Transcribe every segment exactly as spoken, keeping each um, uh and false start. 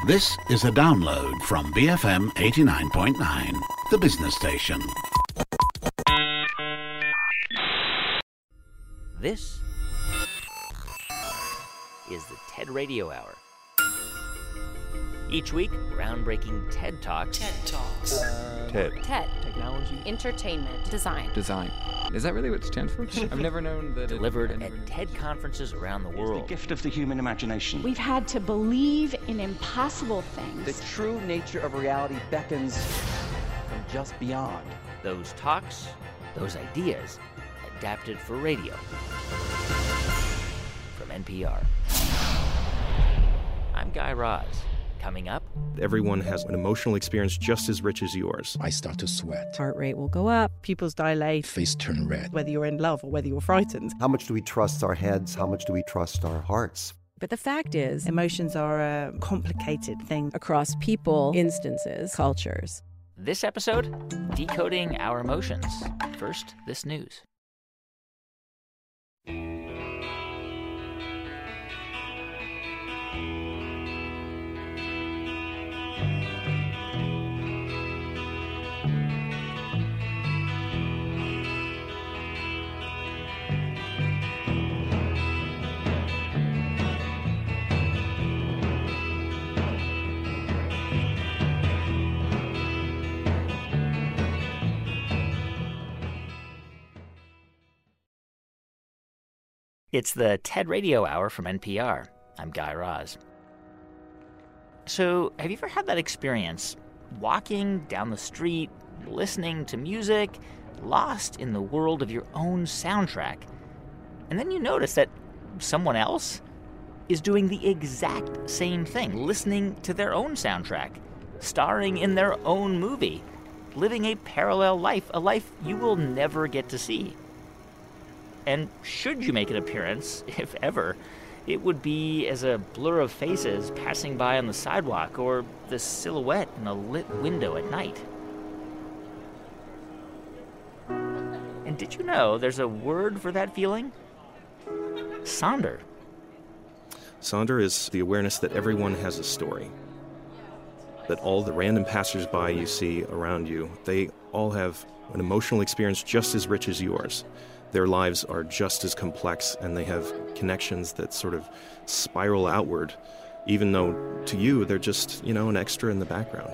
This is a download from B F M eighty-nine point nine, the business station. This is the TED Radio Hour. Each week, groundbreaking TED Talks. TED Talks. Uh, TED. TED. Technology. Entertainment. Design. Design. Is that really what it stands for? I've never known that. Delivered it, at TED conferences around the world. It's the gift of the human imagination. We've had to believe in impossible things. The true nature of reality beckons from just beyond. Those talks, those ideas, adapted for radio. From N P R. I'm Guy Raz. Coming up, everyone has an emotional experience just as rich as yours. I start to sweat. Heart rate will go up. Pupils dilate. Face turn red. Whether you're in love or whether you're frightened. How much do we trust our heads? How much do we trust our hearts? But the fact is, emotions are a complicated thing across people, instances, cultures. This episode, decoding our emotions. First, this news. It's the TED Radio Hour from N P R. I'm Guy Raz. So, have you ever had that experience, walking down the street, listening to music, lost in the world of your own soundtrack, and then you notice that someone else is doing the exact same thing, listening to their own soundtrack, starring in their own movie, living a parallel life, a life you will never get to see? And should you make an appearance, if ever, it would be as a blur of faces passing by on the sidewalk or the silhouette in a lit window at night. And did you know there's a word for that feeling? Sonder. Sonder is the awareness that everyone has a story. That all the random passersby you see around you, they all have an emotional experience just as rich as yours. Their lives are just as complex, and they have connections that sort of spiral outward, even though to you they're just, you know, an extra in the background.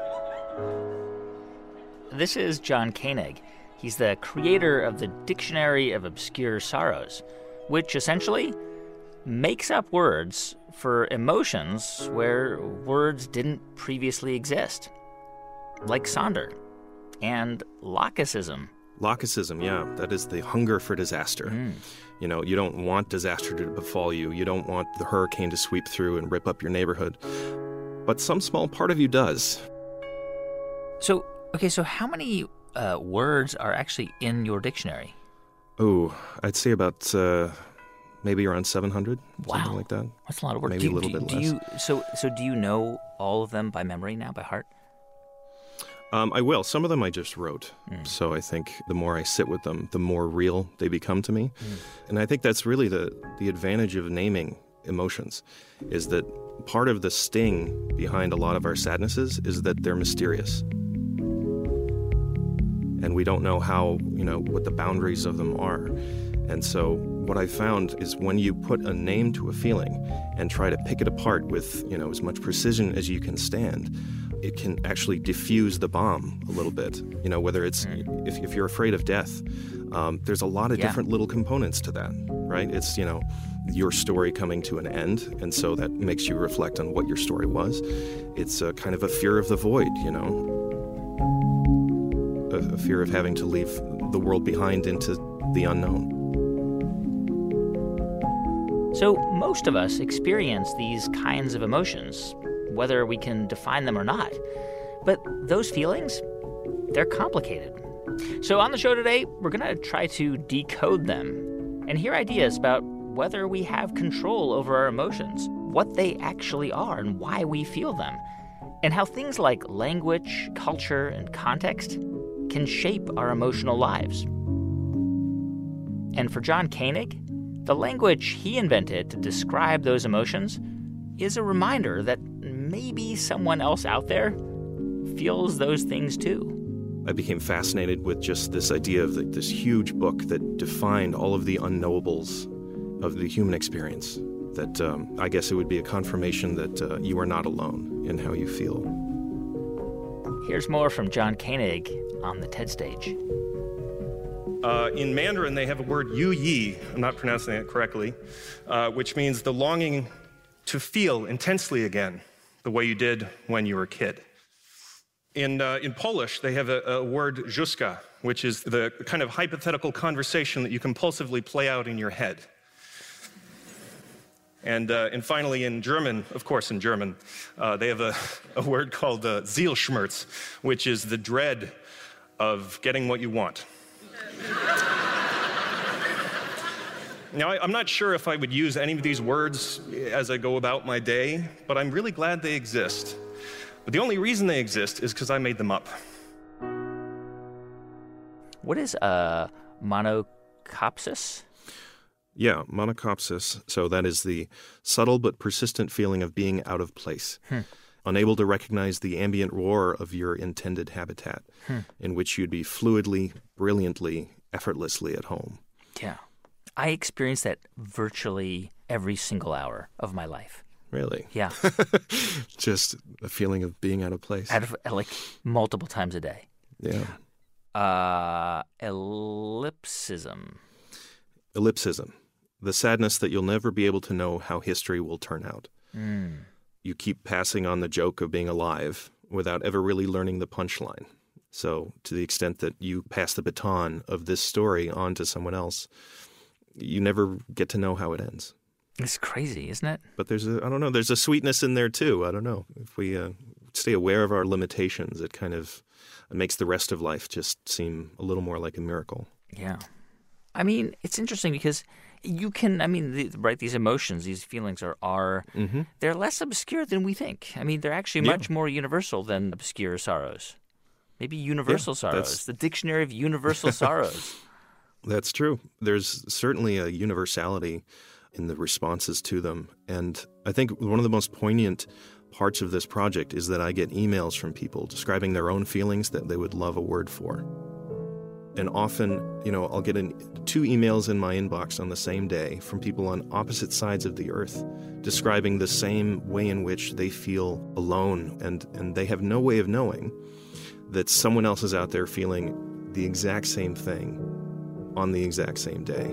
This is John Koenig. He's the creator of the Dictionary of Obscure Sorrows, which essentially makes up words for emotions where words didn't previously exist, like Sonder and Lockeism. Lockeism, yeah, that is the hunger for disaster. Mm. You know, you don't want disaster to befall you. You don't want the hurricane to sweep through and rip up your neighborhood. But some small part of you does. So, okay, so how many uh, words are actually in your dictionary? Oh, I'd say about uh, maybe around seven hundred, wow. something like that. That's a lot of words. Maybe do, a little do, bit do less. You, so, so do you know all of them by memory now, by heart? Um, I will. Some of them I just wrote. Mm. So I think the more I sit with them, the more real they become to me. Mm. And I think that's really the, the advantage of naming emotions, is that part of the sting behind a lot of our sadnesses is that they're mysterious. And we don't know how, you know, what the boundaries of them are. And so what I found is when you put a name to a feeling and try to pick it apart with, you know, as much precision as you can stand, it can actually diffuse the bomb a little bit. You know, whether it's, mm. if, if you're afraid of death, um, there's a lot of yeah. different little components to that, right? It's, you know, your story coming to an end, and so that makes you reflect on what your story was. It's a kind of a fear of the void, you know, a, a fear of having to leave the world behind into the unknown. So most of us experience these kinds of emotions, whether we can define them or not. But those feelings, they're complicated. So on the show today, we're going to try to decode them and hear ideas about whether we have control over our emotions, what they actually are and why we feel them, and how things like language, culture, and context can shape our emotional lives. And for John Koenig, the language he invented to describe those emotions is a reminder that maybe someone else out there feels those things too. I became fascinated with just this idea of the, this huge book that defined all of the unknowables of the human experience. That um, I guess it would be a confirmation that uh, you are not alone in how you feel. Here's more from John Koenig on the TED stage. Uh, in Mandarin, they have a word yu yi, I'm not pronouncing it correctly, uh, which means the longing to feel intensely again, the way you did when you were a kid. In, uh, in Polish, they have a, a word juska, which is the kind of hypothetical conversation that you compulsively play out in your head. And, uh, and finally, in German, of course in German, uh, they have a, a word called uh, Zielschmerz, which is the dread of getting what you want. Now, I, I'm not sure if I would use any of these words as I go about my day, but I'm really glad they exist. But the only reason they exist is because I made them up. What is uh, monocopsis? Yeah, monocopsis. So that is the subtle but persistent feeling of being out of place, hmm. unable to recognize the ambient roar of your intended habitat, hmm. in which you'd be fluidly, brilliantly, effortlessly at home. Yeah. I experience that virtually every single hour of my life. Really? Yeah. Just a feeling of being out of place. Out of, like, multiple times a day. Yeah. Uh, ellipsism. Ellipsism. The sadness that you'll never be able to know how history will turn out. Mm. You keep passing on the joke of being alive without ever really learning the punchline. So to the extent that you pass the baton of this story on to someone else, you never get to know how it ends. It's crazy, isn't it? But there's a, I don't know, there's a sweetness in there too. I don't know. If we uh, stay aware of our limitations, it kind of it makes the rest of life just seem a little more like a miracle. Yeah. I mean, it's interesting because you can, I mean, the, right, these emotions, these feelings are, are mm-hmm. they're less obscure than we think. I mean, they're actually yeah. much more universal than obscure sorrows. Maybe universal yeah, sorrows, the dictionary of universal sorrows. That's true. There's certainly a universality in the responses to them. And I think one of the most poignant parts of this project is that I get emails from people describing their own feelings that they would love a word for. And often, you know, I'll get an, two emails in my inbox on the same day from people on opposite sides of the earth describing the same way in which they feel alone, and, and they have no way of knowing that someone else is out there feeling the exact same thing on the exact same day.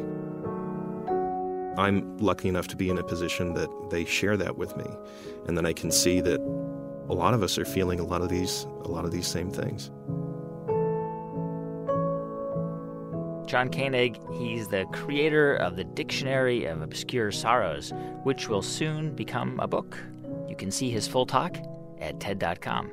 I'm lucky enough to be in a position that they share that with me, and then I can see that a lot of us are feeling a lot of these, a lot of these same things. John Koenig, he's the creator of the Dictionary of Obscure Sorrows, which will soon become a book. You can see his full talk at T E D dot com.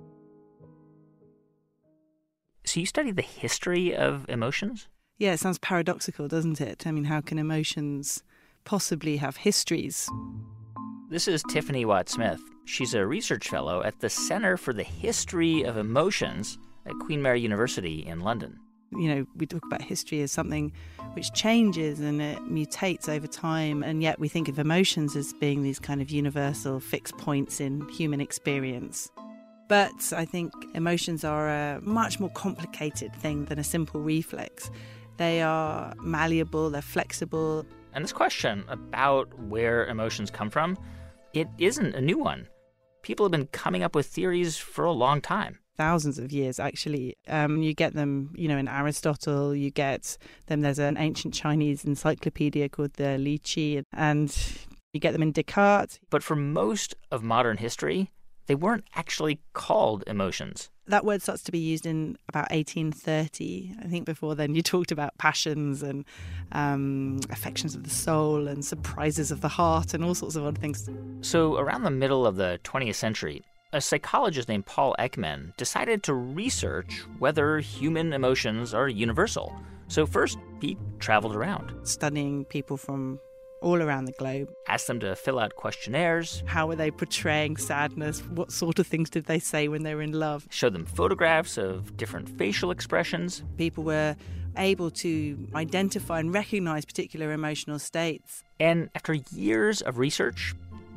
So you study the history of emotions? Yeah, it sounds paradoxical, doesn't it? I mean, how can emotions possibly have histories? This is Tiffany Watt-Smith. She's a research fellow at the Center for the History of Emotions at Queen Mary University in London. You know, we talk about history as something which changes and it mutates over time, and yet we think of emotions as being these kind of universal fixed points in human experience. But I think emotions are a much more complicated thing than a simple reflex. They are malleable, they're flexible. And this question about where emotions come from, it isn't a new one. People have been coming up with theories for a long time. Thousands of years, actually. Um, you get them, you know, in Aristotle, you get them, there's an ancient Chinese encyclopedia called the Li Qi, and you get them in Descartes. But for most of modern history, they weren't actually called emotions. That word starts to be used in about eighteen thirty. I think before then you talked about passions and um, affections of the soul and surprises of the heart and all sorts of odd things. So around the middle of the twentieth century, a psychologist named Paul Ekman decided to research whether human emotions are universal. So first, he traveled around, studying people from all around the globe. Asked them to fill out questionnaires. How were they portraying sadness? What sort of things did they say when they were in love? Showed them photographs of different facial expressions. People were able to identify and recognize particular emotional states. And after years of research,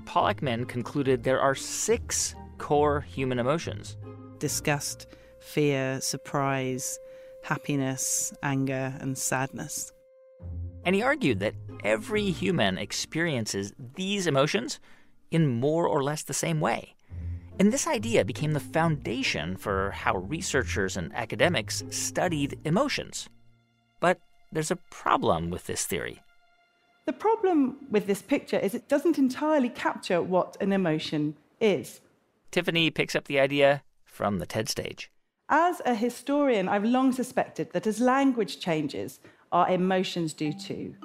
Paul Ekman concluded there are six core human emotions. Disgust, fear, surprise, happiness, anger, and sadness. And he argued that every human experiences these emotions in more or less the same way. And this idea became the foundation for how researchers and academics studied emotions. But there's a problem with this theory. The problem with this picture is it doesn't entirely capture what an emotion is. Tiffany picks up the idea from the TED stage. As a historian, I've long suspected that as language changes, our emotions do too.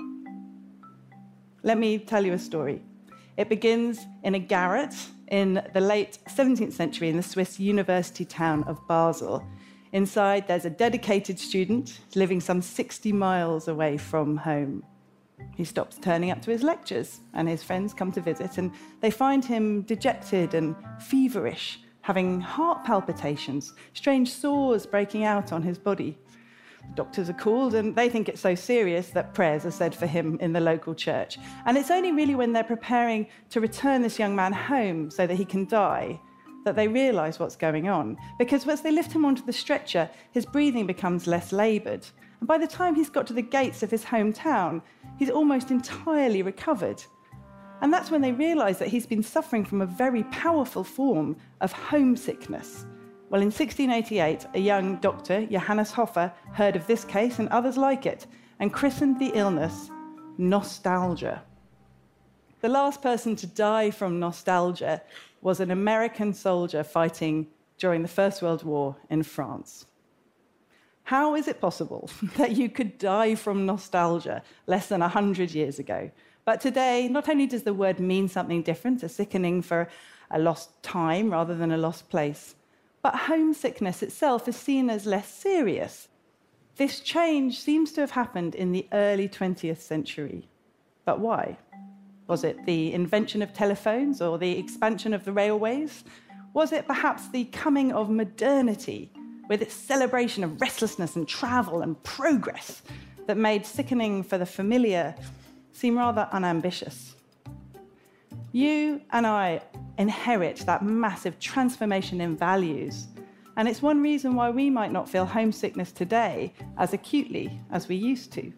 Let me tell you a story. It begins in a garret in the late seventeenth century in the Swiss university town of Basel. Inside, there's a dedicated student living some sixty miles away from home. He stops turning up to his lectures, and his friends come to visit, and they find him dejected and feverish, having heart palpitations, strange sores breaking out on his body. The doctors are called, and they think it's so serious that prayers are said for him in the local church. And it's only really when they're preparing to return this young man home so that he can die that they realise what's going on. Because as they lift him onto the stretcher, his breathing becomes less laboured. And by the time he's got to the gates of his hometown, he's almost entirely recovered. And that's when they realise that he's been suffering from a very powerful form of homesickness. Well, in sixteen eighty-eight, a young doctor, Johannes Hofer, heard of this case and others like it, and christened the illness nostalgia. The last person to die from nostalgia was an American soldier fighting during the First World War in France. How is it possible that you could die from nostalgia less than one hundred years ago? But today, not only does the word mean something different, a sickening for a lost time rather than a lost place, but homesickness itself is seen as less serious. This change seems to have happened in the early twentieth century. But why? Was it the invention of telephones or the expansion of the railways? Was it perhaps the coming of modernity with its celebration of restlessness and travel and progress that made sickening for the familiar seem rather unambitious? You and I inherit that massive transformation in values, and it's one reason why we might not feel homesickness today as acutely as we used to.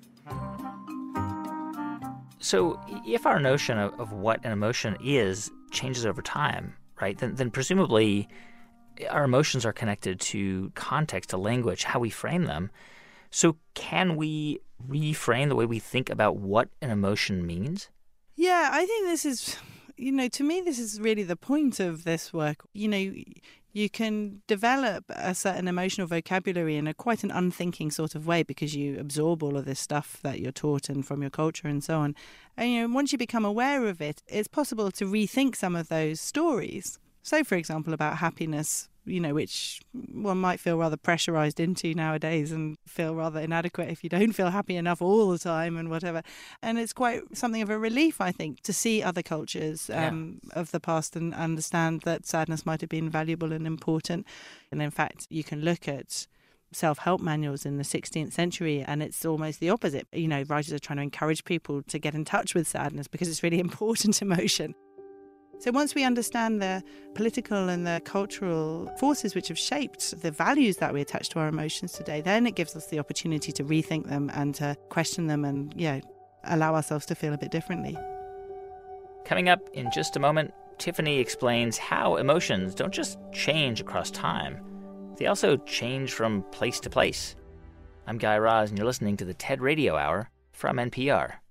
So if our notion of, of what an emotion is changes over time, right, then, then presumably our emotions are connected to context, to language, how we frame them. So can we reframe the way we think about what an emotion means? Yeah, I think this is, you know, to me, this is really the point of this work. You know, you can develop a certain emotional vocabulary in a quite an unthinking sort of way because you absorb all of this stuff that you're taught and from your culture and so on. And, you know, once you become aware of it, it's possible to rethink some of those stories. So, for example, about happiness, you know, which one might feel rather pressurized into nowadays and feel rather inadequate if you don't feel happy enough all the time and whatever. And it's quite something of a relief, I think, to see other cultures um, yeah. of the past and understand that sadness might have been valuable and important. And in fact, you can look at self-help manuals in the sixteenth century and it's almost the opposite. You know, writers are trying to encourage people to get in touch with sadness because it's really important emotion. So once we understand the political and the cultural forces which have shaped the values that we attach to our emotions today, then it gives us the opportunity to rethink them and to question them and, you know, allow ourselves to feel a bit differently. Coming up in just a moment, Tiffany explains how emotions don't just change across time. They also change from place to place. I'm Guy Raz, and you're listening to the TED Radio Hour from N P R.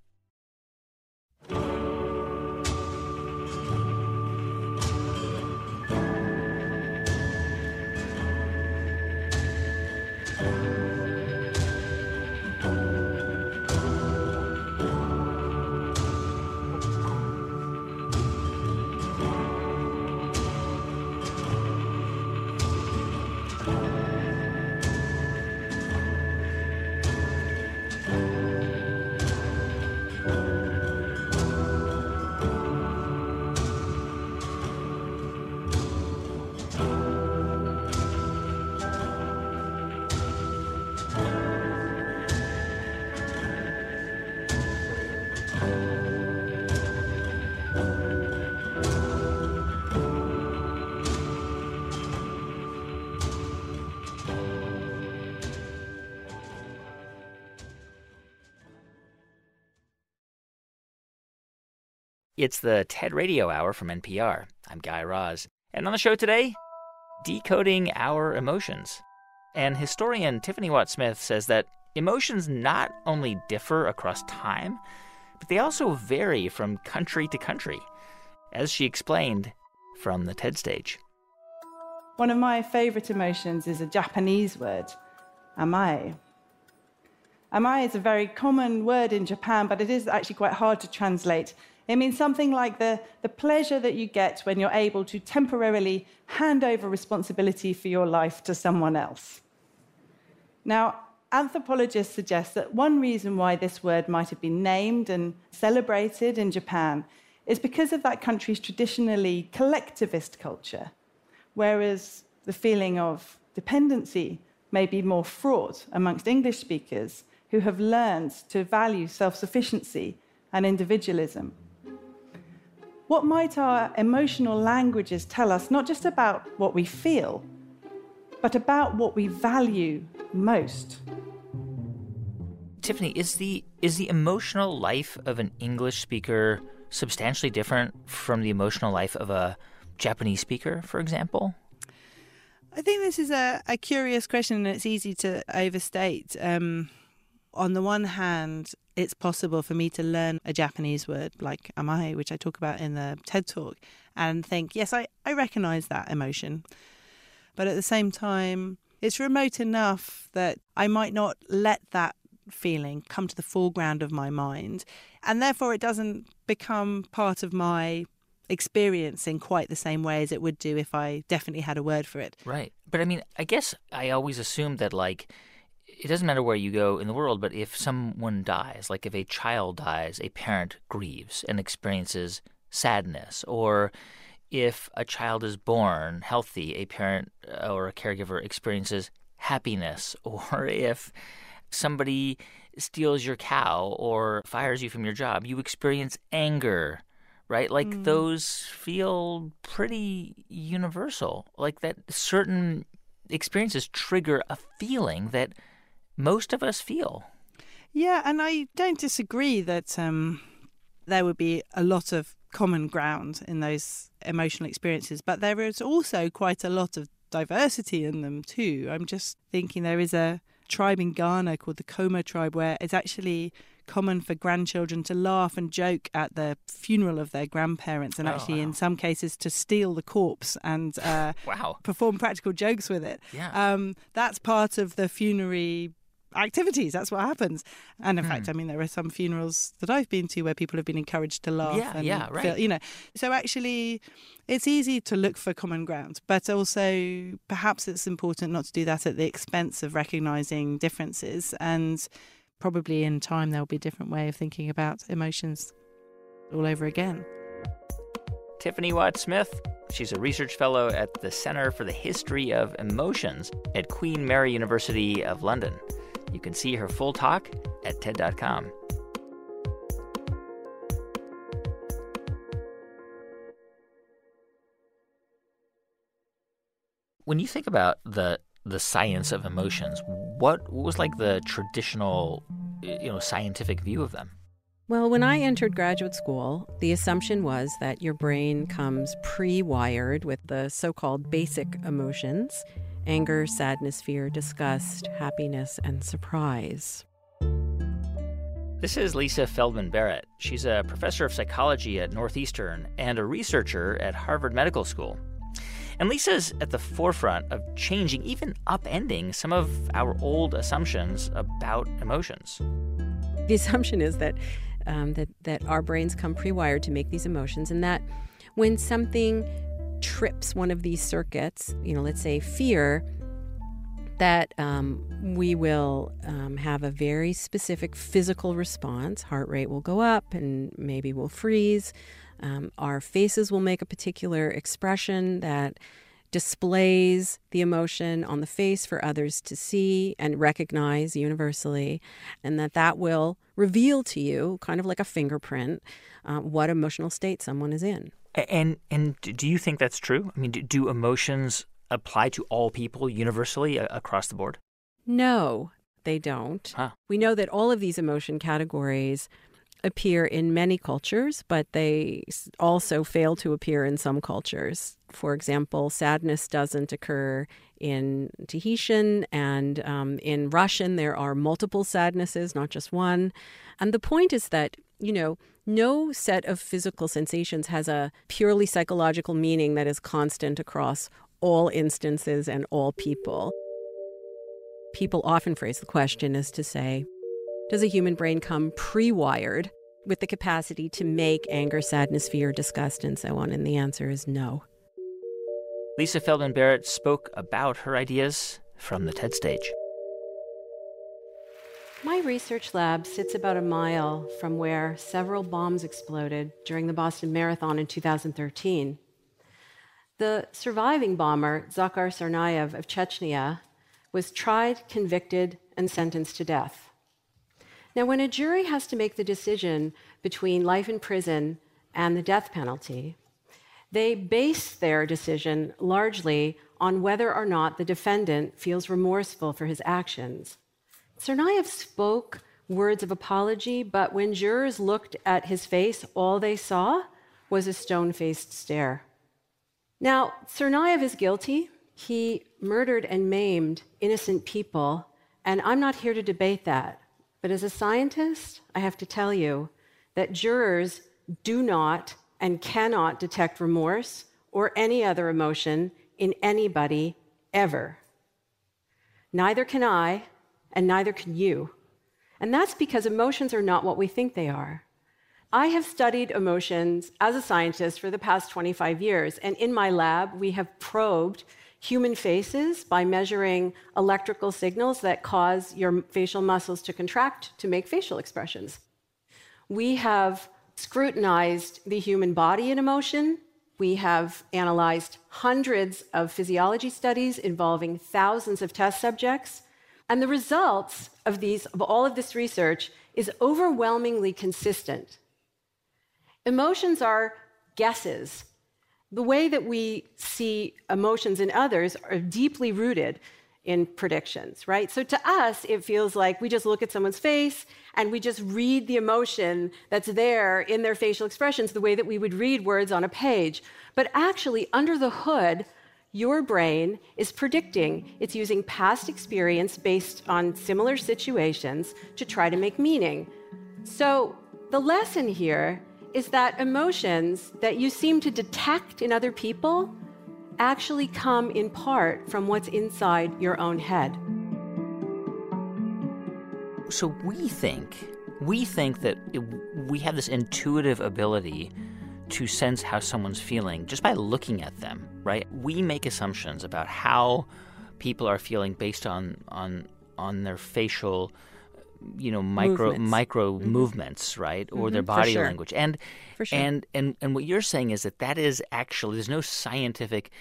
It's the TED Radio Hour from N P R. I'm Guy Raz. And on the show today, decoding our emotions. And historian Tiffany Watt-Smith says that emotions not only differ across time, but they also vary from country to country, as she explained from the TED stage. One of my favorite emotions is a Japanese word, amae. Amae is a very common word in Japan, but it is actually quite hard to translate. It means something like the, the pleasure that you get when you're able to temporarily hand over responsibility for your life to someone else. Now, anthropologists suggest that one reason why this word might have been named and celebrated in Japan is because of that country's traditionally collectivist culture, whereas the feeling of dependency may be more fraught amongst English speakers who have learned to value self-sufficiency and individualism. What might our emotional languages tell us, not just about what we feel, but about what we value most? Tiffany, is the is the emotional life of an English speaker substantially different from the emotional life of a Japanese speaker, for example? I think this is a, a curious question, and it's easy to overstate. Um, on the one hand, it's possible for me to learn a Japanese word like amae, which I talk about in the TED Talk, and think, yes, I, I recognize that emotion. But at the same time, it's remote enough that I might not let that feeling come to the foreground of my mind, and therefore it doesn't become part of my experience in quite the same way as it would do if I definitely had a word for it. Right. But I mean, I guess I always assumed that, like, it doesn't matter where you go in the world, but if someone dies, like if a child dies, a parent grieves and experiences sadness. Or if a child is born healthy, a parent or a caregiver experiences happiness. Or if somebody steals your cow or fires you from your job, you experience anger, right? Like mm. those feel pretty universal. Like that certain experiences trigger a feeling that most of us feel. Yeah, and I don't disagree that um, there would be a lot of common ground in those emotional experiences, but there is also quite a lot of diversity in them too. I'm just thinking there is a tribe in Ghana called the Koma tribe where it's actually common for grandchildren to laugh and joke at the funeral of their grandparents, and oh, actually wow. in some cases to steal the corpse and uh, wow. perform practical jokes with it. Yeah. Um, that's part of the funerary activities. That's what happens. And in hmm. fact, I mean, there are some funerals that I've been to where people have been encouraged to laugh. Yeah, and yeah, right. feel, you know, so actually it's easy to look for common ground, but also perhaps it's important not to do that at the expense of recognizing differences. And probably in time there'll be a different way of thinking about emotions all over again. Tiffany Watt-Smith, she's a research fellow at the Center for the History of Emotions at Queen Mary University of London. You can see her full talk at TED dot com. When you think about the the science of emotions, what was like the traditional, you know, scientific view of them? Well, when I entered graduate school, the assumption was that your brain comes pre-wired with the so-called basic emotions: anger, sadness, fear, disgust, happiness, and surprise. This is Lisa Feldman Barrett. She's a professor of psychology at Northeastern and a researcher at Harvard Medical School. And Lisa's at the forefront of changing, even upending, some of our old assumptions about emotions. The assumption is that um, that that our brains come pre-wired to make these emotions, and that when something trips one of these circuits, you know, let's say fear, that um, we will um, have a very specific physical response. Heart rate will go up and maybe we'll freeze. Um, our faces will make a particular expression that displays the emotion on the face for others to see and recognize universally, and that that will reveal to you, kind of like a fingerprint, uh, what emotional state someone is in. And and do you think that's true? I mean, do, do emotions apply to all people universally uh, across the board? No, they don't. Huh. We know that all of these emotion categories appear in many cultures, but they also fail to appear in some cultures. For example, sadness doesn't occur in Tahitian, and um, in Russian there are multiple sadnesses, not just one. And the point is that, you know, no set of physical sensations has a purely psychological meaning that is constant across all instances and all people. People often phrase the question as to say, does a human brain come pre-wired with the capacity to make anger, sadness, fear, disgust, and so on? And the answer is no. Lisa Feldman Barrett spoke about her ideas from the TED stage. My research lab sits about a mile from where several bombs exploded during the Boston Marathon in two thousand thirteen. The surviving bomber, Zakhar Tsarnaev of Chechnya, was tried, convicted, and sentenced to death. Now, when a jury has to make the decision between life in prison and the death penalty, they base their decision largely on whether or not the defendant feels remorseful for his actions. Tsarnaev spoke words of apology, but when jurors looked at his face, all they saw was a stone-faced stare. Now, Tsarnaev is guilty. He murdered and maimed innocent people, and I'm not here to debate that. But as a scientist, I have to tell you that jurors do not and cannot detect remorse or any other emotion in anybody ever. Neither can I, and neither can you. And that's because emotions are not what we think they are. I have studied emotions as a scientist for the past twenty-five years, and in my lab, we have probed human faces by measuring electrical signals that cause your facial muscles to contract to make facial expressions. We have scrutinized the human body in emotion. We have analyzed hundreds of physiology studies involving thousands of test subjects. And the results of these, of all of this research is overwhelmingly consistent. Emotions are guesses. The way that we see emotions in others are deeply rooted in predictions, right? So to us, it feels like we just look at someone's face and we just read the emotion that's there in their facial expressions the way that we would read words on a page. But actually, under the hood, your brain is predicting. It's using past experience based on similar situations to try to make meaning. So the lesson here is that emotions that you seem to detect in other people actually come in part from what's inside your own head. So we think, we think that it, we have this intuitive ability to sense how someone's feeling just by looking at them, right? We make assumptions about how people are feeling based on on on their facial, you know, micro movements. micro mm-hmm. movements, right, or mm-hmm. their body sure. language. And For sure. and and and what you're saying is that that is actually, there's no scientific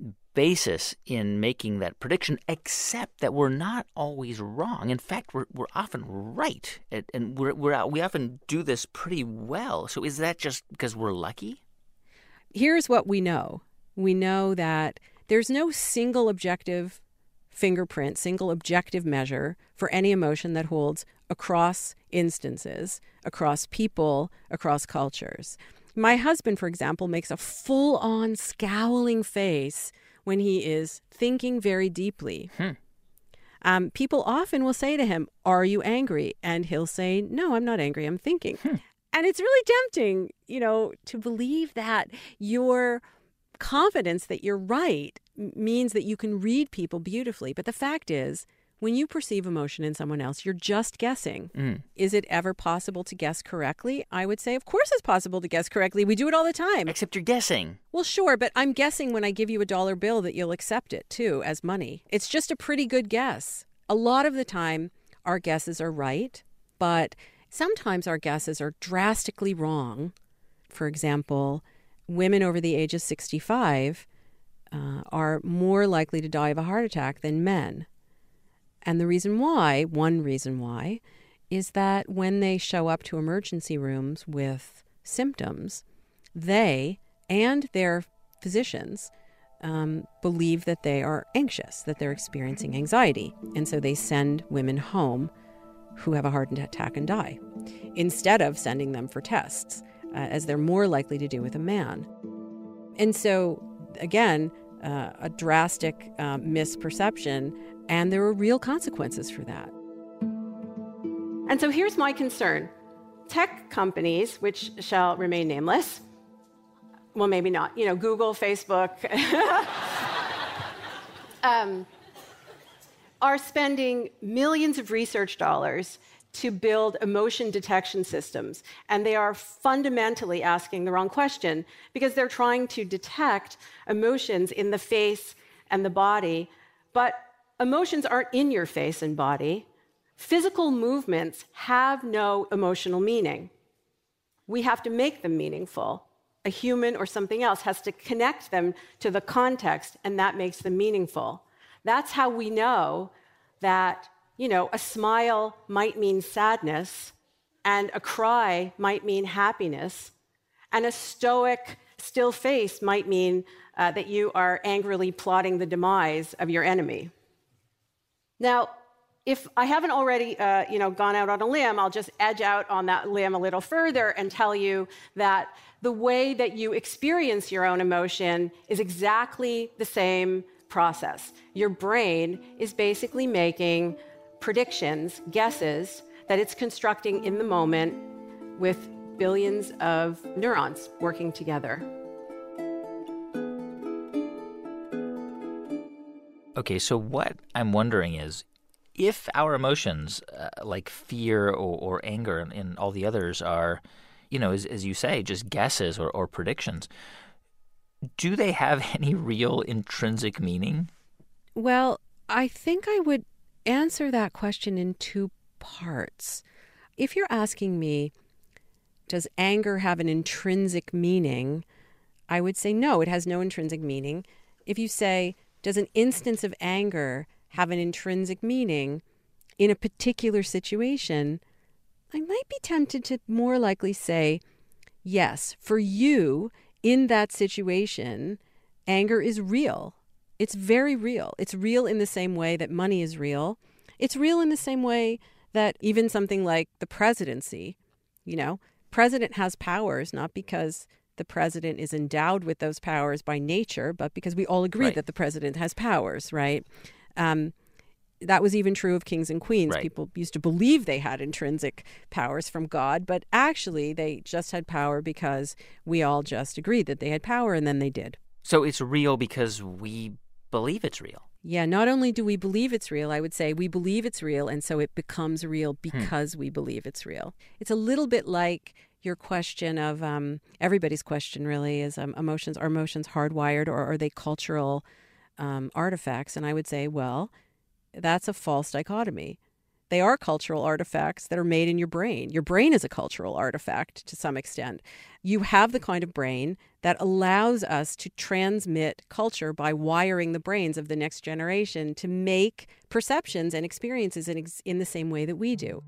basis in making that prediction, except that we're not always wrong. In fact, we're we're often right, and, and we're we're we often do this pretty well. So is that just because we're lucky? Here's what we know. We know that there's no single objective fingerprint, single objective measure for any emotion that holds across instances, across people, across cultures. My husband, for example, makes a full-on scowling face when he is thinking very deeply. Hmm. Um, people often will say to him, "Are you angry?" And he'll say, "No, I'm not angry, I'm thinking." Hmm. And it's really tempting, you know, to believe that your confidence that you're right means that you can read people beautifully. But the fact is, when you perceive emotion in someone else, you're just guessing. Mm. Is it ever possible to guess correctly? I would say, of course it's possible to guess correctly. We do it all the time. Except you're guessing. Well, sure, but I'm guessing when I give you a dollar bill that you'll accept it, too, as money. It's just a pretty good guess. A lot of the time, our guesses are right, but sometimes our guesses are drastically wrong. For example, women over the age of sixty-five uh, are more likely to die of a heart attack than men. And the reason why, one reason why, is that when they show up to emergency rooms with symptoms, they and their physicians um, believe that they are anxious, that they're experiencing anxiety. And so they send women home who have a heart attack and die. instead of sending them for tests, uh, as they're more likely to do with a man. And so, again, uh, a drastic uh, misperception, and there are real consequences for that. And so here's my concern. Tech companies, which shall remain nameless, well, maybe not, you know, Google, Facebook, um, are spending millions of research dollars to build emotion detection systems. And they are fundamentally asking the wrong question, because they're trying to detect emotions in the face and the body. But emotions aren't in your face and body. Physical movements have no emotional meaning. We have to make them meaningful. A human or something else has to connect them to the context, and that makes them meaningful. That's how we know that, you know, a smile might mean sadness, and a cry might mean happiness, and a stoic, still face might mean uh, that you are angrily plotting the demise of your enemy. Now, if I haven't already, uh, you know, gone out on a limb, I'll just edge out on that limb a little further and tell you that the way that you experience your own emotion is exactly the same process. Your brain is basically making predictions, guesses, that it's constructing in the moment with billions of neurons working together. Okay, so what I'm wondering is, if our emotions, uh, like fear or, or anger and, and all the others are, you know, as, as you say, just guesses or, or predictions, do they have any real intrinsic meaning? Well, I think I would answer that question in two parts. If you're asking me, does anger have an intrinsic meaning? I would say no, it has no intrinsic meaning. If you say, does an instance of anger have an intrinsic meaning in a particular situation, I might be tempted to more likely say, yes, for you in that situation, anger is real. It's very real. It's real in the same way that money is real. It's real in the same way that even something like the presidency, you know, president has powers, not because the president is endowed with those powers by nature, but because we all agree Right. that the president has powers, right? Um, that was even true of kings and queens. Right. People used to believe they had intrinsic powers from God, but actually they just had power because we all just agreed that they had power, and then they did. So it's real because we believe it's real. Yeah, not only do we believe it's real, I would say we believe it's real, and so it becomes real because hmm. we believe it's real. It's a little bit like your question of, um, everybody's question really is, um, emotions, are emotions hardwired, or are they cultural um, artifacts? And I would say, well, that's a false dichotomy. They are cultural artifacts that are made in your brain. Your brain is a cultural artifact to some extent. You have the kind of brain that allows us to transmit culture by wiring the brains of the next generation to make perceptions and experiences in, ex- in the same way that we do.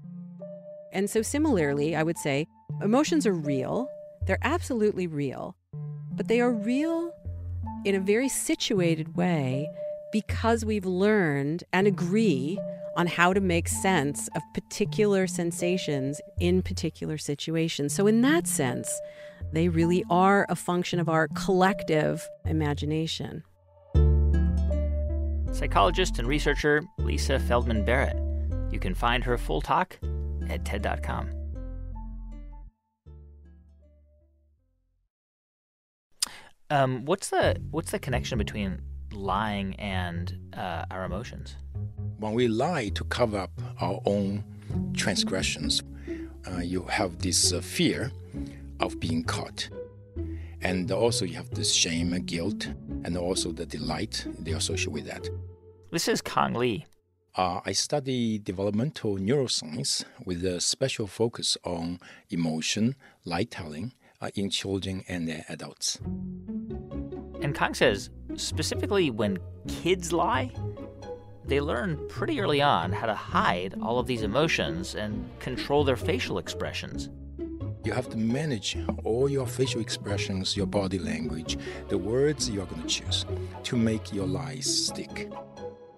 And so similarly, I would say emotions are real. They're absolutely real. But they are real in a very situated way because we've learned and agree on how to make sense of particular sensations in particular situations. So in that sense, they really are a function of our collective imagination. Psychologist and researcher Lisa Feldman Barrett. You can find her full talk at T E D dot com. Um, what's the what's the connection between lying and uh, our emotions? When we lie to cover up our own transgressions, uh, you have this uh, fear of being caught. And also you have this shame and guilt, and also the delight they associate with that. This is Kang Lee. Uh, I study developmental neuroscience with a special focus on emotion, lie-telling uh, in children and adults. And Kang says, specifically when kids lie, they learn pretty early on how to hide all of these emotions and control their facial expressions. You have to manage all your facial expressions, your body language, the words you're going to choose to make your lies stick.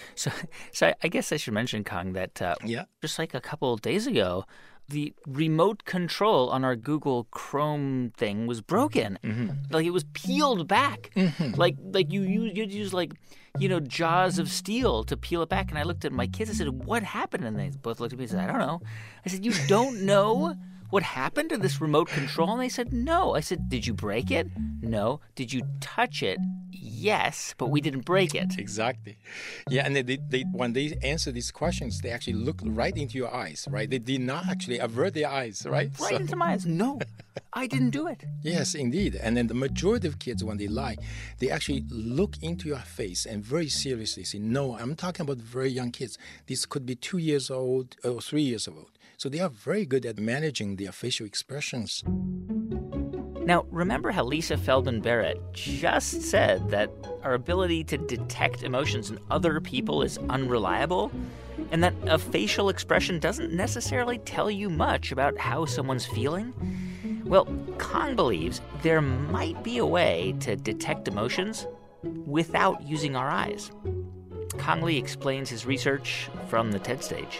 So, so I, I guess I should mention, Kang, that uh, yeah. just like a couple of days ago, the remote control on our Google Chrome thing was broken. Mm-hmm. Like it was peeled back. Mm-hmm. Like like you you you'd use like you know jaws of steel to peel it back. And I looked at my kids. I said, "What happened?" And they both looked at me and said, "I don't know." I said, "You don't know what happened to this remote control?" And they said, "No." I said, "Did you break it?" "No." "Did you touch it?" "Yes, but we didn't break it." Exactly. Yeah, and they, they, they when they answer these questions, they actually look right into your eyes, right? They did not actually avert their eyes, right? Right So- into my eyes. "No, I didn't do it." Yes, indeed. And then the majority of kids, when they lie, they actually look into your face and very seriously say, no, I'm talking about very young kids. These could be two years old or three years old. So they are very good at managing their facial expressions. Now, remember how Lisa Feldman Barrett just said that our ability to detect emotions in other people is unreliable? And that a facial expression doesn't necessarily tell you much about how someone's feeling? Well, Kang believes there might be a way to detect emotions without using our eyes. Kang Lee explains his research from the TED stage.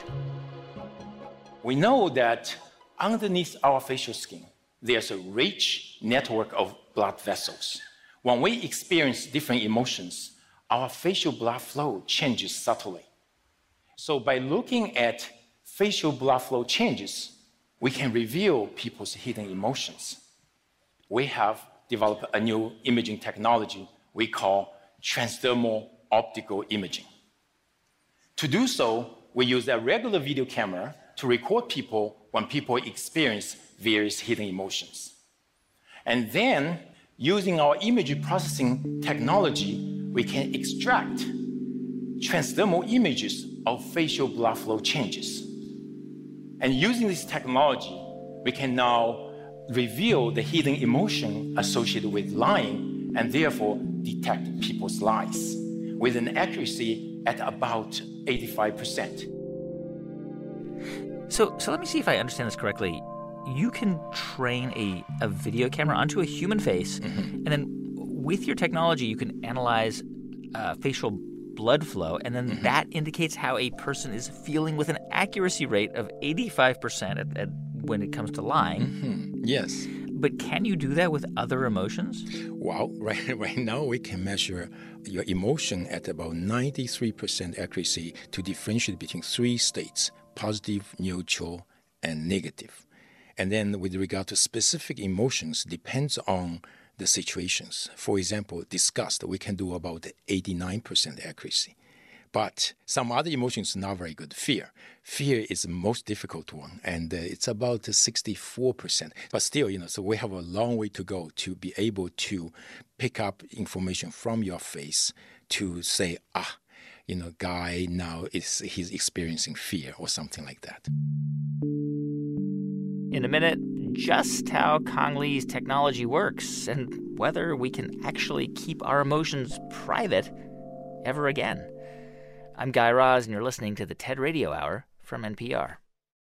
We know that underneath our facial skin, there's a rich network of blood vessels. When we experience different emotions, our facial blood flow changes subtly. So by looking at facial blood flow changes, we can reveal people's hidden emotions. We have developed a new imaging technology we call transdermal optical imaging. To do so, we use a regular video camera to record people when people experience various hidden emotions. And then, using our image processing technology, we can extract transdermal images of facial blood flow changes. And using this technology, we can now reveal the hidden emotion associated with lying and therefore detect people's lies with an accuracy at about eighty-five percent. So, so let me see if I understand this correctly. You can train a, a video camera onto a human face, mm-hmm. and then with your technology, you can analyze uh, facial blood flow, and then mm-hmm. that indicates how a person is feeling with an accuracy rate of eighty-five percent at, at, when it comes to lying. Mm-hmm. Yes. But can you do that with other emotions? Well, right, right now we can measure your emotion at about ninety-three percent accuracy to differentiate between three states: positive, neutral, and negative. And then with regard to specific emotions, depends on the situations. For example, disgust, we can do about eighty-nine percent accuracy. But some other emotions not very good. Fear. Fear is the most difficult one, and uh, it's about sixty-four percent. But still, you know, so we have a long way to go to be able to pick up information from your face to say, ah, you know, guy now is he's experiencing fear or something like that. In a minute, just how Kang Lee's technology works and whether we can actually keep our emotions private ever again. I'm Guy Raz, and you're listening to the TED Radio Hour from N P R.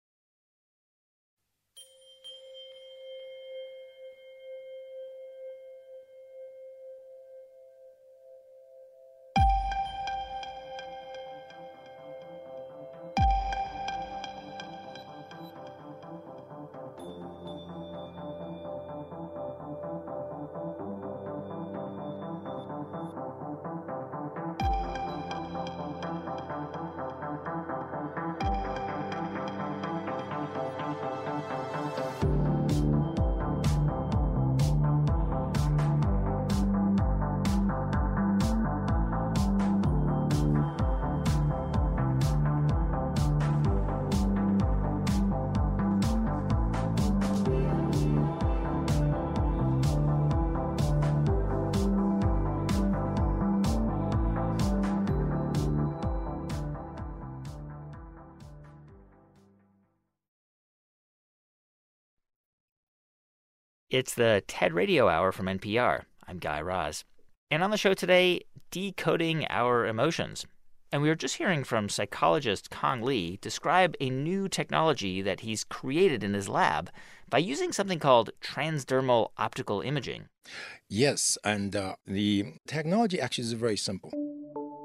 It's the TED Radio Hour from N P R. I'm Guy Raz. And on the show today, decoding our emotions. And we were just hearing from psychologist Kang Lee describe a new technology that he's created in his lab by using something called transdermal optical imaging. Yes, and uh, the technology actually is very simple.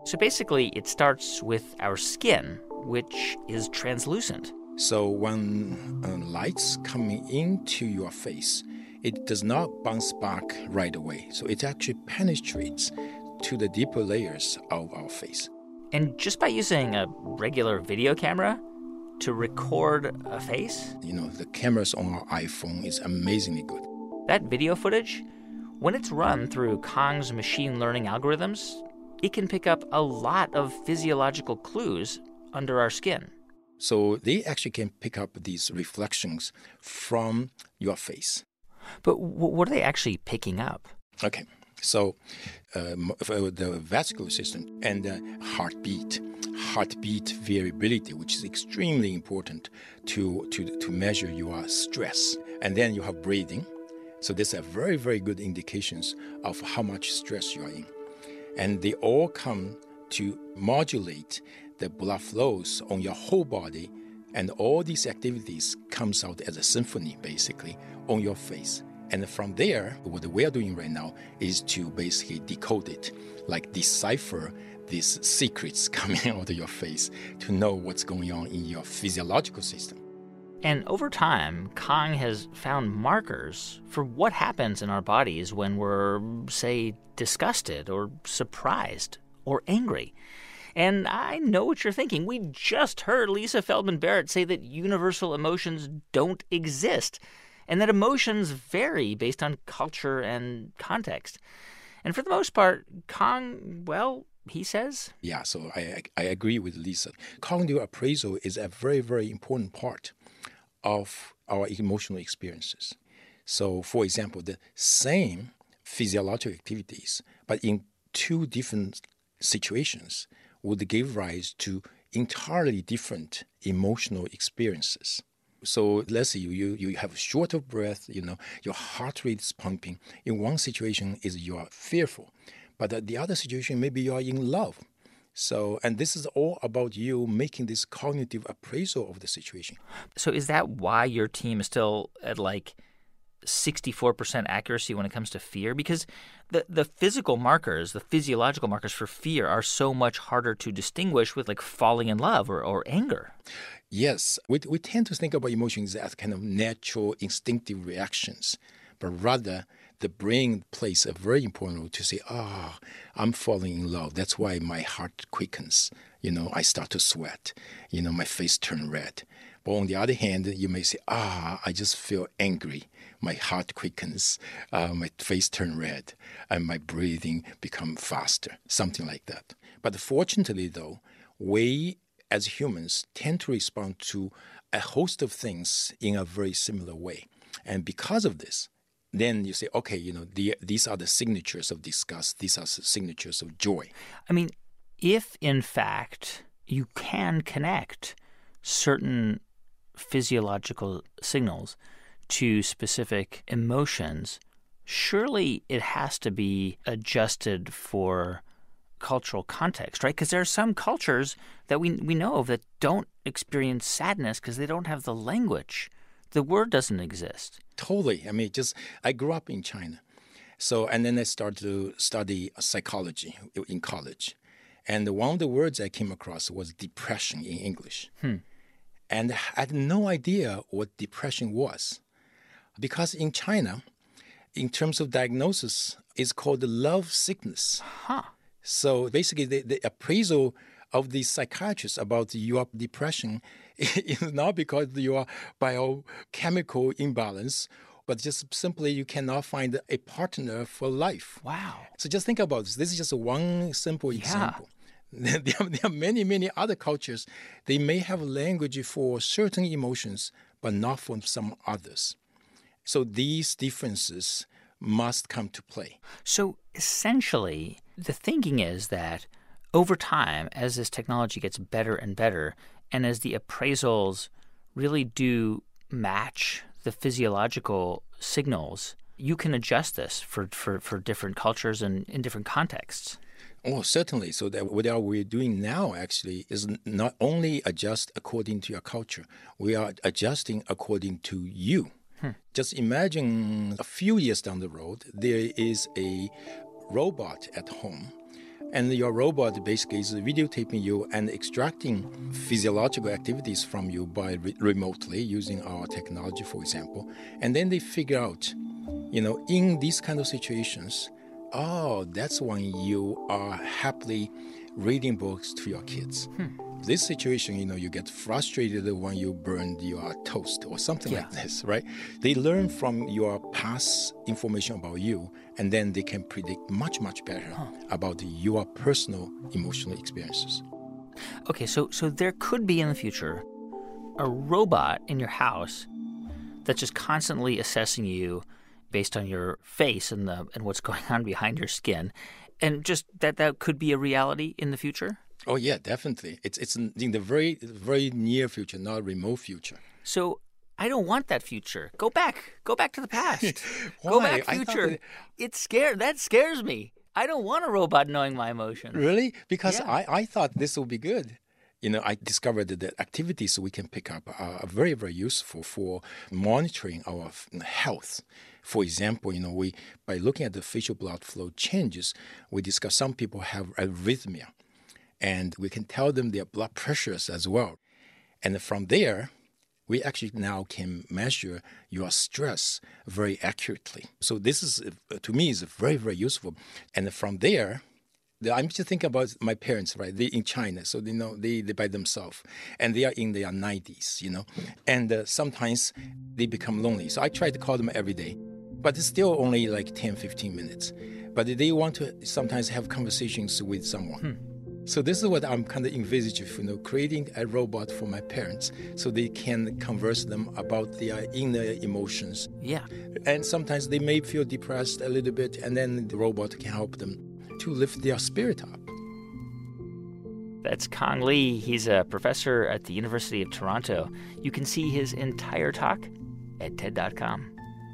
So basically, it starts with our skin, which is translucent. So when uh, light's coming into your face, it does not bounce back right away. So it actually penetrates to the deeper layers of our face. And just by using a regular video camera to record a face? You know, the cameras on our iPhone is amazingly good. That video footage, when it's run through Kong's machine learning algorithms, it can pick up a lot of physiological clues under our skin. So they actually can pick up these reflections from your face. But w- what are they actually picking up? Okay, so uh, the vascular system and the heartbeat, heartbeat variability, which is extremely important to, to, to measure your stress. And then you have breathing. So these are very, very good indications of how much stress you are in. And they all come to modulate the blood flows on your whole body, and all these activities comes out as a symphony, basically, on your face. And from there, what we are doing right now is to basically decode it, like decipher these secrets coming out of your face to know what's going on in your physiological system. And over time, Kong has found markers for what happens in our bodies when we're, say, disgusted or surprised or angry. And I know what you're thinking. We just heard Lisa Feldman Barrett say that universal emotions don't exist and that emotions vary based on culture and context. And for the most part, Kong, well, he says... Yeah, so I, I agree with Lisa. Cognitive appraisal is a very, very important part of our emotional experiences. So, for example, the same physiological activities, but in two different situations, would give rise to entirely different emotional experiences. So let's say you, you, you have short of breath, you know, your heart rate is pumping. In one situation is you are fearful, but the other situation maybe you are in love. So, and this is all about you making this cognitive appraisal of the situation. So is that why your team is still at like sixty-four percent accuracy when it comes to fear? Because the, the physical markers, the physiological markers for fear are so much harder to distinguish with like falling in love or, or anger. Yes, we, we tend to think about emotions as kind of natural, instinctive reactions, but rather the brain plays a very important role to say, ah, oh, I'm falling in love. That's why my heart quickens. You know, I start to sweat. You know, my face turns red. But on the other hand, you may say, ah, I just feel angry. My heart quickens, uh, my face turns red, and my breathing becomes faster, something like that. But fortunately, though, we as humans tend to respond to a host of things in a very similar way. And because of this, then you say, okay, you know, the, these are the signatures of disgust. These are the signatures of joy. I mean, if in fact you can connect certain physiological signals to specific emotions, surely it has to be adjusted for cultural context, right? Because there are some cultures that we we know of that don't experience sadness because they don't have the language. The word doesn't exist. Totally. I mean, just I grew up in China. So, and then I started to study psychology in college. And one of the words I came across was depression in English. Hmm. And I had no idea what depression was. Because in China, in terms of diagnosis, it's called love sickness. Huh. So basically, the, the appraisal of the psychiatrists about your depression is not because you are biochemical imbalance, but just simply you cannot find a partner for life. Wow. So just think about this. This is just one simple example. Yeah. There, are, there are many, many other cultures. They may have language for certain emotions, but not for some others. So these differences must come to play. So essentially, the thinking is that over time, as this technology gets better and better, and as the appraisals really do match the physiological signals, you can adjust this for, for, for different cultures and in different contexts. Oh, certainly. So that what we're doing now actually is not only adjust according to your culture, we are adjusting according to you. Hmm. Just imagine a few years down the road, there is a robot at home, And your robot basically is videotaping you and extracting physiological activities from you by re- remotely using our technology, for example. And then they figure out, you know, in these kind of situations, oh, that's when you are happily reading books to your kids. Hmm. This situation, you know, you get frustrated when you burn your toast or something yeah. like this, right? They learn from your past information about you, and then they can predict much, much better huh. about your personal emotional experiences. Okay, so so there could be in the future a robot in your house that's just constantly assessing you based on your face and the and what's going on behind your skin, and just that that could be a reality in the future? Oh, yeah, definitely. It's it's in the very, very near future, not remote future. So I don't want that future. Go back. Go back to the past. Go back, future. That... It's scared. That scares me. I don't want a robot knowing my emotions. Really? Because yeah. I, I thought this would be good. You know, I discovered that activities we can pick up are very, very useful for monitoring our health. For example, you know, we by looking at the facial blood flow changes, we discover some people have arrhythmia. And we can tell them their blood pressures as well. And from there, we actually now can measure your stress very accurately. So this is, to me, is very, very useful. And from there, I'm just thinking about my parents, right? They're in China, so they know they, they're by themselves. And they are in their nineties, you know. And uh, sometimes they become lonely. So I try to call them every day. But it's still only like ten, fifteen minutes. But they want to sometimes have conversations with someone. Hmm. So this is what I'm kind of envisaging, you know, creating a robot for my parents so they can converse them about their inner emotions. Yeah. And sometimes they may feel depressed a little bit, and then the robot can help them to lift their spirit up. That's Kang Lee. He's a professor at the University of Toronto. You can see his entire talk at T E D dot com.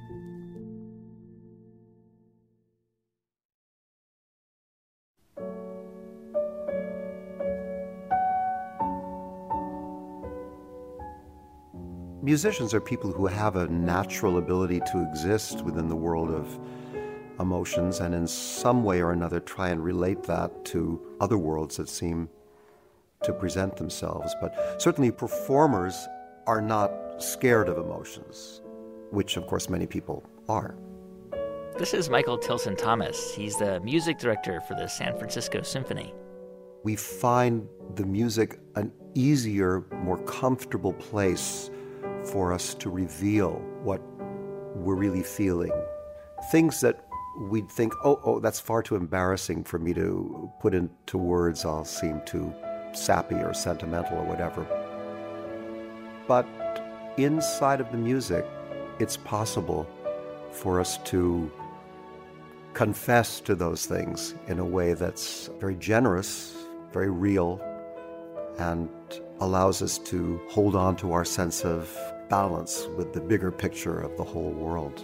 Musicians are people who have a natural ability to exist within the world of emotions and in some way or another try and relate that to other worlds that seem to present themselves. But certainly performers are not scared of emotions, which of course many people are. This is Michael Tilson Thomas. He's the music director for the San Francisco Symphony. We find the music an easier, more comfortable place for us to reveal what we're really feeling. Things that we'd think, oh, oh, that's far too embarrassing for me to put into words. I'll seem too sappy or sentimental or whatever. But inside of the music, it's possible for us to confess to those things in a way that's very generous, very real, and allows us to hold on to our sense of balance with the bigger picture of the whole world.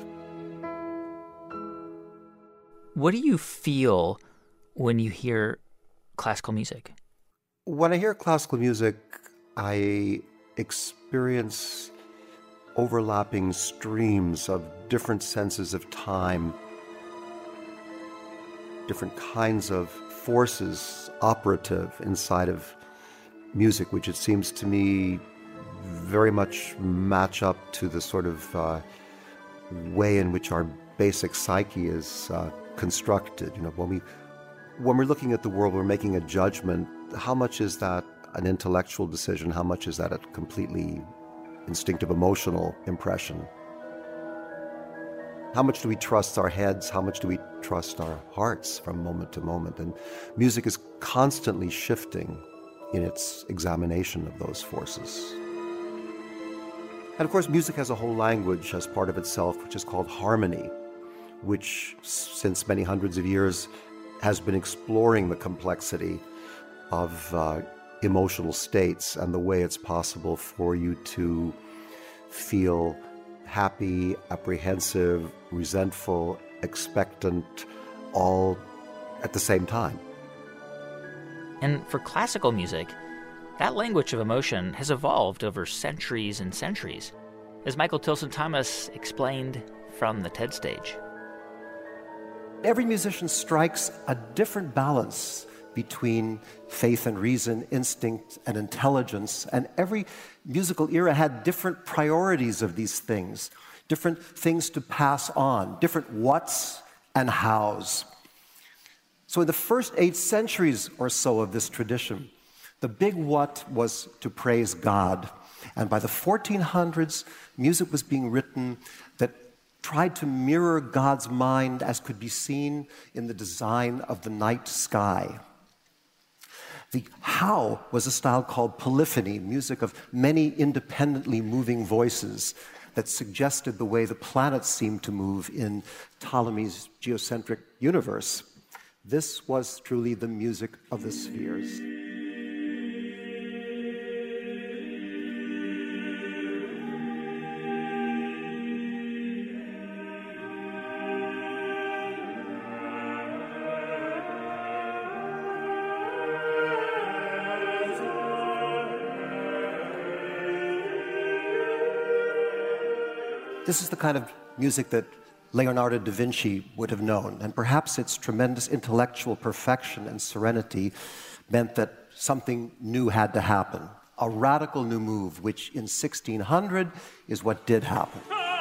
What do you feel when you hear classical music? When I hear classical music, I experience overlapping streams of different senses of time, different kinds of forces operative inside of music, which it seems to me very much match up to the sort of uh, way in which our basic psyche is uh, constructed. You know, when we when we're looking at the world, we're making a judgment. How much is that an intellectual decision? How much is that a completely instinctive emotional impression? How much do we trust our heads? How much do we trust our hearts from moment to moment? And music is constantly shifting in its examination of those forces. And of course, music has a whole language as part of itself, which is called harmony, which since many hundreds of years has been exploring the complexity of uh, emotional states and the way it's possible for you to feel happy, apprehensive, resentful, expectant, all at the same time. And for classical music, that language of emotion has evolved over centuries and centuries, as Michael Tilson Thomas explained from the TED stage. Every musician strikes a different balance between faith and reason, instinct and intelligence. And every musical era had different priorities of these things, different things to pass on, different whats and hows. So in the first eight centuries or so of this tradition, the big what was to praise God. And by the fourteen hundreds, music was being written that tried to mirror God's mind as could be seen in the design of the night sky. The how was a style called polyphony, music of many independently moving voices that suggested the way the planets seemed to move in Ptolemy's geocentric universe. This was truly the music of the spheres. This is the kind of music that Leonardo da Vinci would have known, and perhaps its tremendous intellectual perfection and serenity meant that something new had to happen, a radical new move, which in sixteen hundred is what did happen.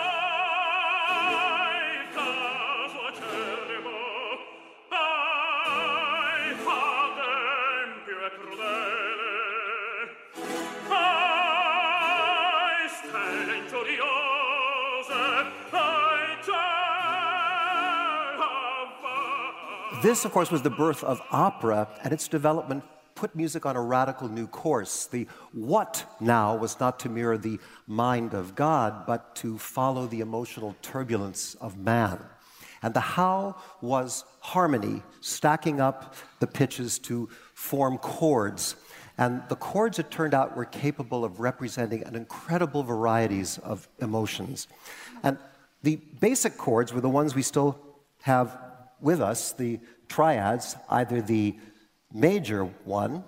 This, of course, was the birth of opera, and its development put music on a radical new course. The what now was not to mirror the mind of God, but to follow the emotional turbulence of man. And the how was harmony, stacking up the pitches to form chords. And the chords, it turned out, were capable of representing an incredible varieties of emotions. And the basic chords were the ones we still have with us, the triads, either the major one,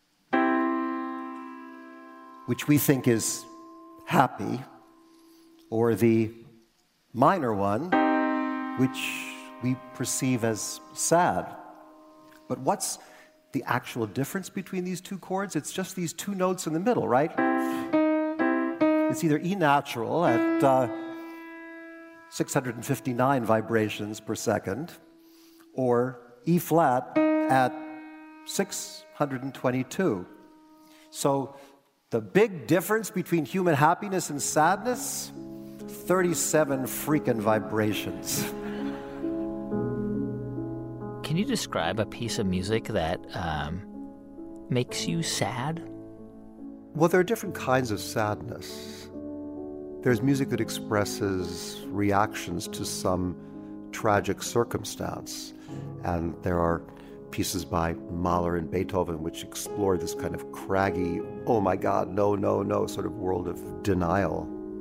which we think is happy, or the minor one, which we perceive as sad. But what's the actual difference between these two chords? It's just these two notes in the middle, right? It's either E natural at uh, six hundred fifty-nine vibrations per second, or E flat at six hundred twenty-two. So the big difference between human happiness and sadness, thirty-seven freaking vibrations. Can you describe a piece of music that um, makes you sad? Well, there are different kinds of sadness. There's music that expresses reactions to some tragic circumstance. And there are pieces by Mahler and Beethoven which explore this kind of craggy, oh my God, no, no, no, sort of world of denial.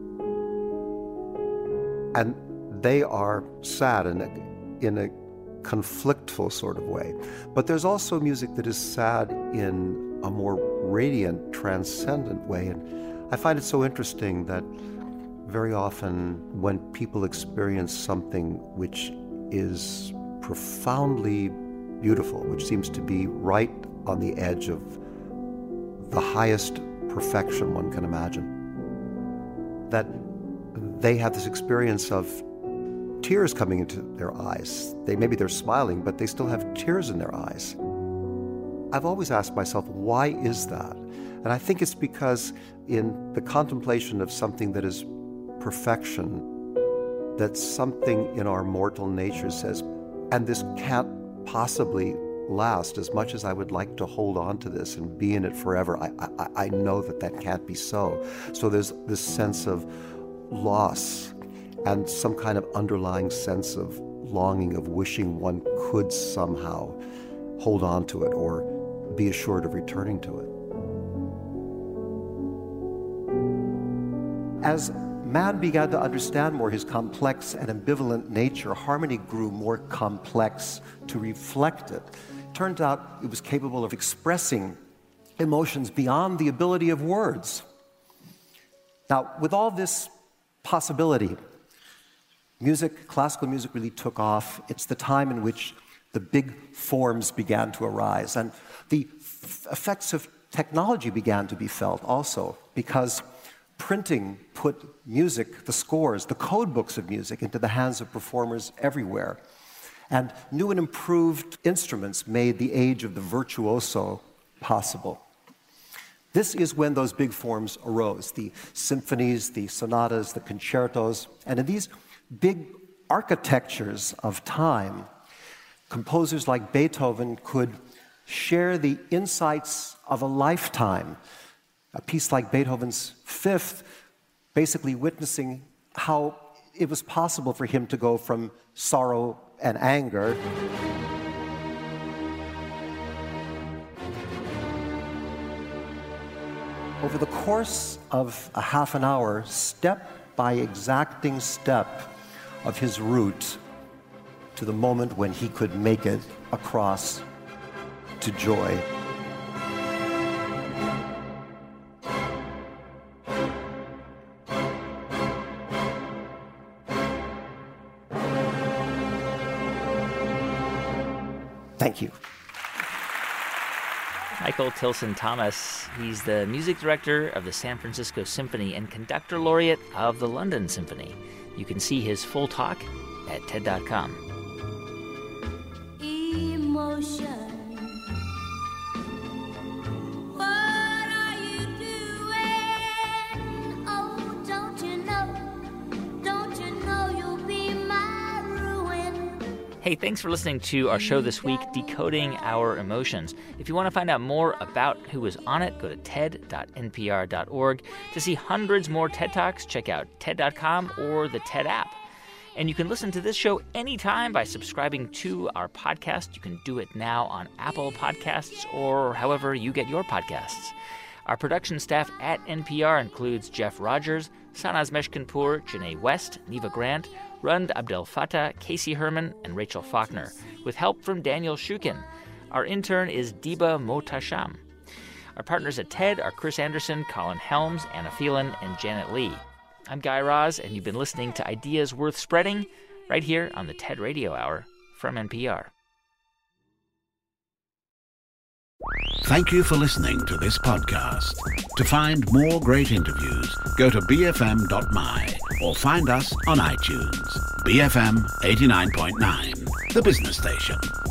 And they are sad in a, in a conflictful sort of way. But there's also music that is sad in a more radiant, transcendent way. And I find it so interesting that very often when people experience something which is profoundly beautiful, which seems to be right on the edge of the highest perfection one can imagine, that they have this experience of tears coming into their eyes. They maybe they're smiling, but they still have tears in their eyes. I've always asked myself, why is that? And I think it's because in the contemplation of something that is perfection, that something in our mortal nature says, and this can't possibly last. As much as I would like to hold on to this and be in it forever, I, I, I know that that can't be so. So there's this sense of loss and some kind of underlying sense of longing, of wishing one could somehow hold on to it or be assured of returning to it. As man began to understand more his complex and ambivalent nature, harmony grew more complex to reflect it. Turned out it was capable of expressing emotions beyond the ability of words. Now, with all this possibility, music, classical music really took off. It's the time in which the big forms began to arise. And the f- effects of technology began to be felt also, because printing put music, the scores, the code books of music, into the hands of performers everywhere. And new and improved instruments made the age of the virtuoso possible. This is when those big forms arose, the symphonies, the sonatas, the concertos. And in these big architectures of time, composers like Beethoven could share the insights of a lifetime. A piece like Beethoven's Fifth, basically witnessing how it was possible for him to go from sorrow and anger over the course of a half an hour, step by exacting step of his route to the moment when he could make it across to joy. Thank you. Michael Tilson Thomas, he's the music director of the San Francisco Symphony and conductor laureate of the London Symphony. You can see his full talk at T E D dot com. Emotion. Hey, thanks for listening to our show this week, Decoding Our Emotions. If you want to find out more about who was on it, go to T E D dot N P R dot org. To see hundreds more TED Talks, check out T E D dot com or the TED app. And you can listen to this show anytime by subscribing to our podcast. You can do it now on Apple Podcasts or however you get your podcasts. Our production staff at N P R includes Jeff Rogers, Sanaz Meshkinpour, Janae West, Neva Grant, Rund Abdel Fattah, Casey Herman, and Rachel Faulkner, with help from Daniel Shukin. Our intern is Diba Motasham. Our partners at TED are Chris Anderson, Colin Helms, Anna Phelan, and Janet Lee. I'm Guy Raz, and you've been listening to Ideas Worth Spreading right here on the TED Radio Hour from N P R. Thank you for listening to this podcast. To find more great interviews, go to b f m dot m y or find us on iTunes. B F M eighty-nine point nine, the business station.